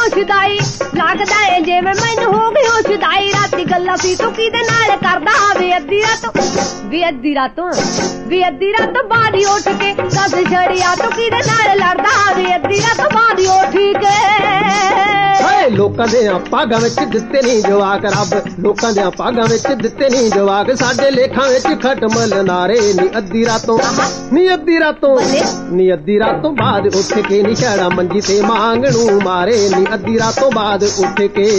ਸ਼ਦਾਈ ਲੱਗਦਾ ਏ ਜਿਵੇਂ ਮੈਨੂੰ ਹੋ ਗਈ ਹੋ ਸ਼ਦਾਈ ਰਾਤੀ ਗੱਲਾਂ ਸੀ ਤੂੰ ਕਿਹਦੇ ਨਾਲ ਕਰਦਾ ਵੇ ਅੱਧੀ ਰਾਤੋਂ ਬਾਅਦ ਹੀ ਉੱਠ ਕੇ ਦੱਸ ਛੜਿਆ ਤੂੰ ਕਿਹਦੇ ਨਾਲ ਲੜਦਾ ਵੇ ਅੱਧੀ ਰਾਤੋਂ ਬਾਅਦ ਹੀ ਉੱਠ ਕੇ ਲੋਕਾਂ ਦੇ ਭਾਗਾਂ ਵਿੱਚ ਦਿੱਤੇ ਨਹੀਂ ਜਵਾਕ ਰੱਬ ਲੋਕਾਂ ਦੇ ਭਾਗਾਂ ਵਿੱਚ ਦਿੱਤੇ ਨਹੀਂ ਜਵਾਕ ਸਾਡੇ ਲੇਖਾਂ ਵਿੱਚ ਖਟਮਲ ਨਾਰੇ ਨੀ ਅੱਧੀ ਰਾਤੋਂ ਬਾਅਦ ਉੱਠ ਕੇ ਨੀ ਛੜਾ ਮੰਜੀ ਤੇ ਮੰਗ ਨੂੰ ਮਾਰੇ ਨੀ ਅੱਧੀ ਰਾਤੋਂ ਬਾਅਦ ਉੱਠ ਕੇ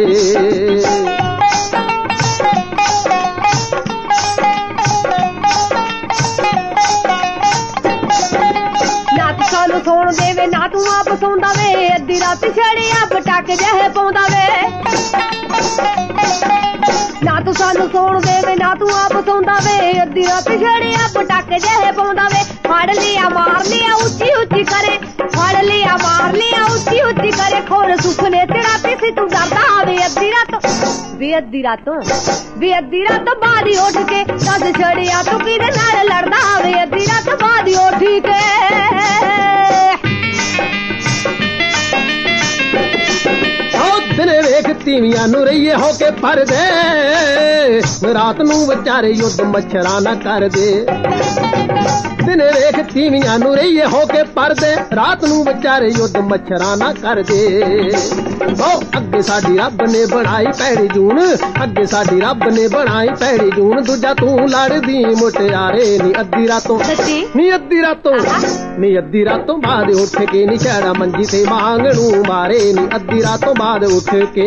ਸੌਣ ਦੇਵੇ ਨਾ ਤੂੰ ਆਪ ਸੌਂਦਾ ਵੇ ਅੱਧੀ ਰਾਤ ਛੜਿਆ ਪਟਾਕ ਜਿਹੇ ਪਾਉਂਦਾ ਵੇ ਨਾ ਤੂੰ ਸਾਨੂੰ ਸੌਣ ਦੇਵੇ ਨਾ ਤੂੰ ਆਪ ਸੌਂਦਾ ਵੇ ਅੱਧੀ ਰਾਤ ਛੜਿਆ ਪਟਾਕ ਜਿਹੇ ਪਾਉਂਦਾ ਵੇ ਫੜ ਲਿਆ ਮਾਰ ਲਿਆ ਉੱਚੀ ਉੱਚੀ ਕਰੇ ਫੜ ਲਿਆ ਮਾਰ ਲਿਆ ਉੱਚੀ ਉੱਚੀ ਕਰੇ ਖੋਰ ਸੁਪਨੇ ਤੇ ਰਾਤੀ ਸੀ ਤੂੰ ਡਰਦਾ ਵੇ ਅੱਧੀ ਰਾਤ ਬਾਅਦ ਹੀ ਉੱਠ ਕੇ ਦੱਸ ਛੜਿਆ ਤੂੰ ਕਿਹਦੇ ਨਾਲ ਲੜਦਾ ਵੇ ਅੱਧੀ ਰਾਤ ਬਾਅਦ ਹੀ ਉੱਠ ਕੇ ਦਿਨੇ ਵੇਖ ਤੀਵੀਆਂ ਨੂੰ ਰਹੀਏ ਹੋ ਕੇ ਪਰਦੇ ਰਾਤ ਨੂੰ ਵਿਚਾਰੇ ਯੁੱਧ ਮੱਛਰਾਂ ਨਾ ਕਰਦੇ ਦਿਨੇ ਵੇਖ ਤੀਵੀਆਂ ਨੂੰ ਰਹੀਏ ਹੋ ਕੇ ਪਰਦੇ ਰਾਤ ਨੂੰ ਵਿਚਾਰੇ ਯੁੱਧ ਮੱਛਰਾਂ ਨਾ ਕਰਦੇ ਅੱਗੇ ਸਾਡੀ ਰੱਬ ਨੇ ਬਣਾਈ ਭੈੜੀ ਜੂਨ ਅੱਗੇ ਸਾਡੀ ਰੱਬ ਨੇ ਬਣਾਈ ਭੈੜੀ ਜੂਨ ਦੂਜਾ ਤੂੰ ਲੜਦੀ ਮੁਟਿਆਰੇ ਨੀ ਅੱਧੀ ਰਾਤੋਂ ਬਾਅਦ ਉੱਠ ਕੇ ਨੀ ਛੜਾ ਮੰਜੀ ਤੇ ਮੰਗ ਨੂੰ ਮਾਰੇ ਨੀ ਅੱਧੀ ਰਾਤੋਂ ਬਾਅਦ ਉੱਠ ਕੇ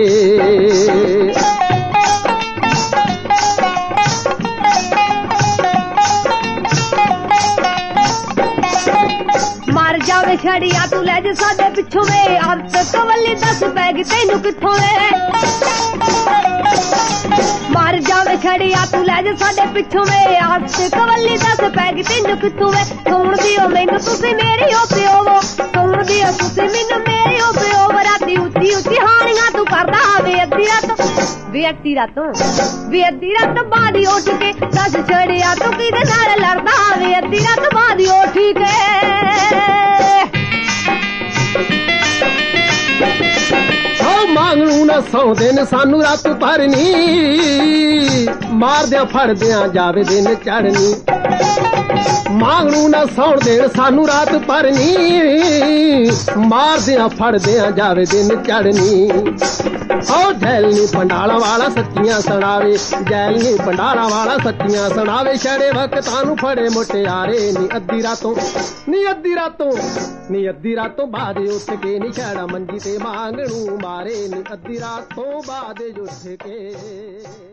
ਮਰ ਜਾਵੇ ਛੜਿਆ ਤੂੰ ਲੈ ਜਾ ਸਾਡੇ ਪਿੱਛੋਂ ਵੇ ਅੰਤ ਕਵਲੀ ਦੱਸ ਪੈ ਗਈ ਤੈਨੂੰ ਕਿੱਥੋਂ ਵੇ ਮਰ ਜਾਵੇ ਛੜਿਆ ਤੂੰ ਲੈ ਜਾ ਸਾਡੇ ਪਿੱਛੋਂ ਵੇ ਅੰਤ ਕਵਲੀ ਦੱਸ ਪੈ ਗਈ ਤੈਨੂੰ ਕਿੱਥੋਂ ਵੇ ਸੁਣਦੀ ਹੋ ਮੈਨੂੰ ਤੁਸੀਂ ਮੇਰੀ ਹੋ ਪਿਓ ਵੋ ਸੁਣਦੀ ਹੋ ਤੁਸੀਂ ਮੈਨੂੰ ਮੇਰੀ ਹੋ ਪਿਓ ਰਾਤੀ ਉੱਚੀ ਉੱਚੀ ਹਾਣੀਆਂ ਤੂੰ ਕਰਦਾ ਵੇ ਅੱਧੀ ਰਾਤ ਬਾਅਦ ਹੀ ਉੱਠ ਕੇ ਦੱਸ ਛੜਿਆ ਤੂੰ ਕਿਹਦੇ ਨਾਲ ਲੜਦਾ ਵੇ ਅੱਧੀ ਰਾਤ ਬਾਅਦ ਹੀ ਉੱਠ ਕੇ ਮੰਗਣੂ ਨਾ ਸੌਂਦੇ ਨੇ ਸਾਨੂੰ ਰਾਤ ਭਰਨੀ ਮਾਰਦਿਆਂ ਫੜਦਿਆਂ ਜਾਵੇ ਦਿਨ ਚੜਨੀ ਮੰਗਣੂ ਨਾ ਸੌਣ ਦੇਣ ਸਾਨੂੰ ਰਾਤ ਭਰਨੀ ਮਾਰਦਿਆਂ ਫੜਦਿਆਂ ਜਾਵੇ ਦਿਨ ਚੜਨੀ ਜੈਲਨੀ ਪੰਡਾਲਾਂ ਵਾਲਾ ਸੱਚੀਆਂ ਸੁਣਾਵੇ ਜੈਲਨੀ ਪੰਡਾਲਾਂ ਵਾਲਾ ਸੱਚੀਆਂ ਸੁਣਾਵੇ ਛੜੇ ਵਕਤਾਂ ਨੂੰ ਫੜੇ ਮੁਟਿਆਰੇ ਨੀ ਅੱਧੀ ਰਾਤੋਂ ਬਾਅਦ ਉੱਠ ਕੇ ਨੀ ਛੜਾ ਮੰਜੀ ਤੇ ਮੰਗ ਨੂੰ ਮਾਰੇ ਨੀ ਅੱਧੀ ਰਾਤੋਂ ਬਾਅਦ ਉੱਠ ਕੇ